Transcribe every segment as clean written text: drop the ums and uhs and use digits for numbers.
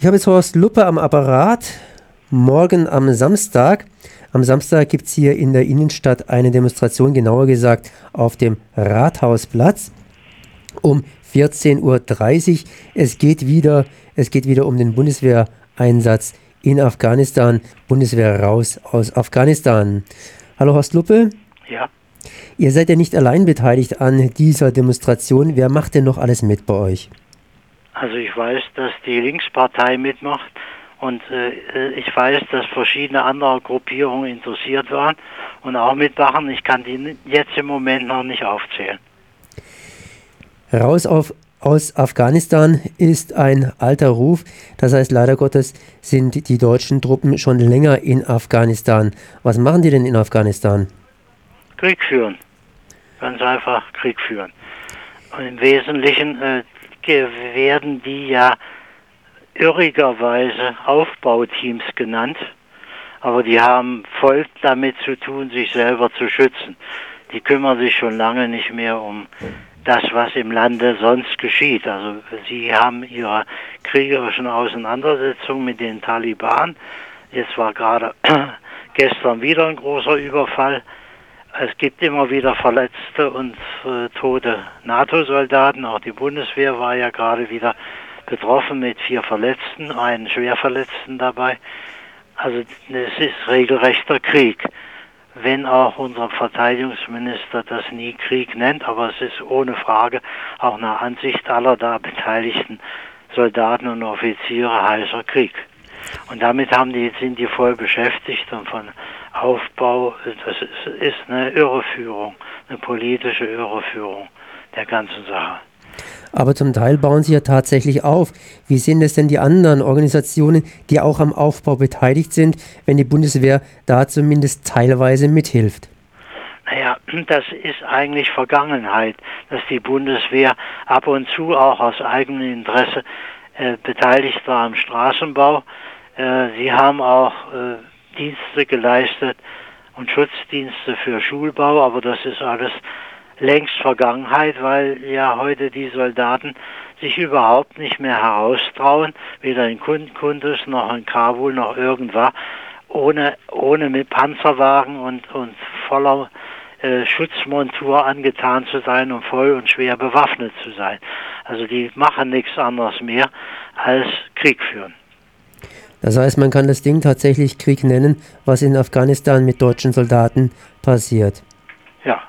habe jetzt Horst Luppe am Apparat. Morgen am Samstag. Am Samstag gibt es hier in der Innenstadt eine Demonstration, genauer gesagt auf dem Rathausplatz um 14:30 Uhr. Es geht wieder um den Bundeswehreinsatz in Afghanistan. Bundeswehr raus aus Afghanistan. Hallo Horst Luppe. Ja. Ihr seid ja nicht allein beteiligt an dieser Demonstration. Wer macht denn noch alles mit bei euch? Also ich weiß, dass die Linkspartei mitmacht und ich weiß, dass verschiedene andere Gruppierungen interessiert waren und auch mitmachen. Ich kann die jetzt im Moment noch nicht aufzählen. Raus aus Afghanistan ist ein alter Ruf. Das heißt, leider Gottes sind die deutschen Truppen schon länger in Afghanistan. Was machen die denn in Afghanistan? Krieg führen. Ganz einfach Krieg führen. Und im Wesentlichen werden die ja irrigerweise Aufbauteams genannt, aber die haben voll damit zu tun, sich selber zu schützen. Die kümmern sich schon lange nicht mehr um das, was im Lande sonst geschieht. Also sie haben ihre kriegerischen Auseinandersetzungen mit den Taliban. Jetzt war gerade gestern wieder ein großer Überfall. Es gibt immer wieder verletzte und tote NATO-Soldaten. Auch die Bundeswehr war ja gerade wieder betroffen mit 4 Verletzten, einen Schwerverletzten dabei. Also es ist regelrechter Krieg. Wenn auch unser Verteidigungsminister das nie Krieg nennt, aber es ist ohne Frage auch nach Ansicht aller da beteiligten Soldaten und Offiziere heißer Krieg. Und damit sind die voll beschäftigt und von Aufbau, das ist eine Irreführung, eine politische Irreführung der ganzen Sache. Aber zum Teil bauen sie ja tatsächlich auf. Wie sehen das denn die anderen Organisationen, die auch am Aufbau beteiligt sind, wenn die Bundeswehr da zumindest teilweise mithilft? Naja, das ist eigentlich Vergangenheit, dass die Bundeswehr ab und zu auch aus eigenem Interesse beteiligt war am Straßenbau. Sie haben auch Dienste geleistet und Schutzdienste für Schulbau, aber das ist alles längst Vergangenheit, weil ja heute die Soldaten sich überhaupt nicht mehr heraustrauen, weder in Kunduz noch in Kabul noch irgendwo, ohne mit Panzerwagen und voller Schutzmontur angetan zu sein und voll und schwer bewaffnet zu sein. Also die machen nichts anderes mehr als Krieg führen. Das heißt, man kann das Ding tatsächlich Krieg nennen, was in Afghanistan mit deutschen Soldaten passiert. Ja,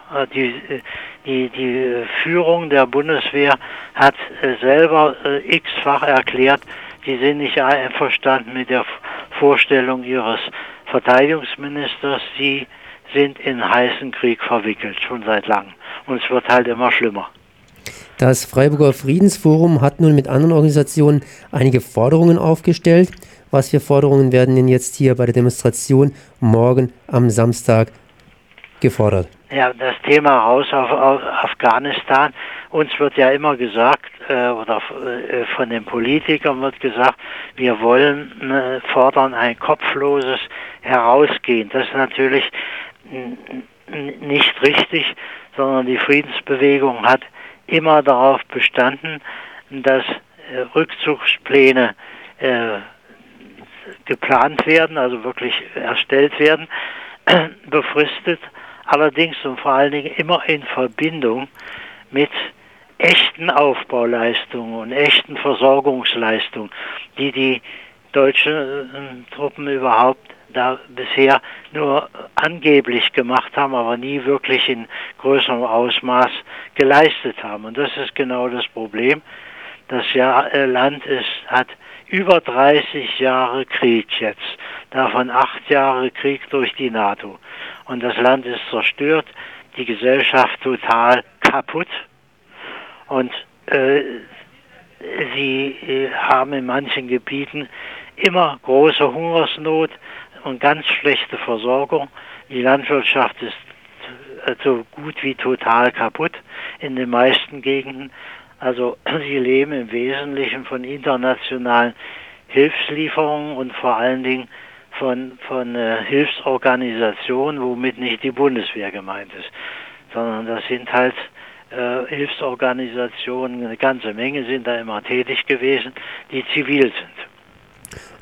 die Führung der Bundeswehr hat selber x-fach erklärt, die sind nicht einverstanden mit der Vorstellung ihres Verteidigungsministers. Sie sind in heißen Krieg verwickelt, schon seit langem. Und es wird halt immer schlimmer. Das Freiburger Friedensforum hat nun mit anderen Organisationen einige Forderungen aufgestellt. Was für Forderungen werden denn jetzt hier bei der Demonstration morgen am Samstag gefordert? Ja, das Thema raus auf Afghanistan. Uns wird ja immer gesagt, von den Politikern wird gesagt, wir fordern ein kopfloses Herausgehen. Das ist natürlich nicht richtig, sondern die Friedensbewegung hat immer darauf bestanden, dass Rückzugspläne geplant werden, also wirklich erstellt werden, befristet, allerdings und vor allen Dingen immer in Verbindung mit echten Aufbauleistungen und echten Versorgungsleistungen, die deutschen Truppen überhaupt da bisher nur angeblich gemacht haben, aber nie wirklich in größerem Ausmaß geleistet haben. Und das ist genau das Problem. Das Land hat über 30 Jahre Krieg jetzt, davon 8 Jahre Krieg durch die NATO. Und das Land ist zerstört, die Gesellschaft total kaputt. Und sie haben in manchen Gebieten immer große Hungersnot und ganz schlechte Versorgung. Die Landwirtschaft ist so gut wie total kaputt in den meisten Gegenden. Also sie leben im Wesentlichen von internationalen Hilfslieferungen und vor allen Dingen von Hilfsorganisationen, womit nicht die Bundeswehr gemeint ist, sondern das sind halt Hilfsorganisationen, eine ganze Menge sind da immer tätig gewesen, die zivil sind.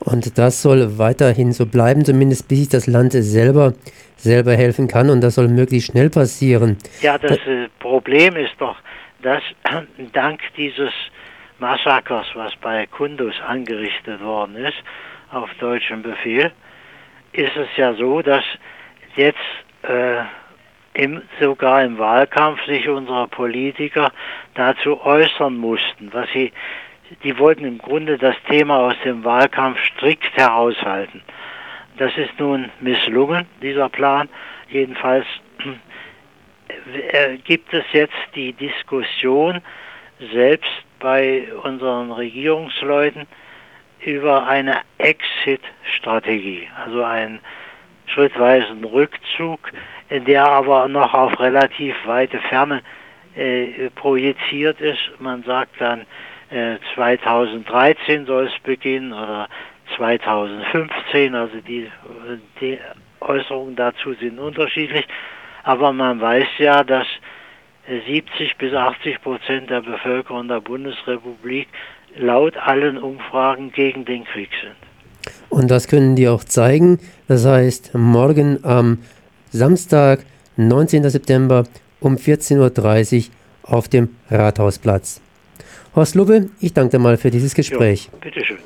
Und das soll weiterhin so bleiben, zumindest bis sich das Land selber helfen kann. Und das soll möglichst schnell passieren. Ja, das Problem ist doch, dass dank dieses Massakers, was bei Kunduz angerichtet worden ist, auf deutschem Befehl, ist es ja so, dass jetzt sogar im Wahlkampf sich unsere Politiker dazu äußern mussten, die wollten im Grunde das Thema aus dem Wahlkampf strikt heraushalten. Das ist nun misslungen, dieser Plan. Jedenfalls gibt es jetzt die Diskussion selbst bei unseren Regierungsleuten über eine Exit-Strategie, also einen schrittweisen Rückzug, der aber noch auf relativ weite Ferne projiziert ist. Man sagt dann, 2013 soll es beginnen oder 2015, also die Äußerungen dazu sind unterschiedlich, aber man weiß ja, dass 70-80% der Bevölkerung der Bundesrepublik laut allen Umfragen gegen den Krieg sind. Und das können die auch zeigen. Das heißt, morgen am Samstag, 19. September um 14:30 Uhr auf dem Rathausplatz. Horst Lubbe, ich danke dir mal für dieses Gespräch. Jo, bitteschön.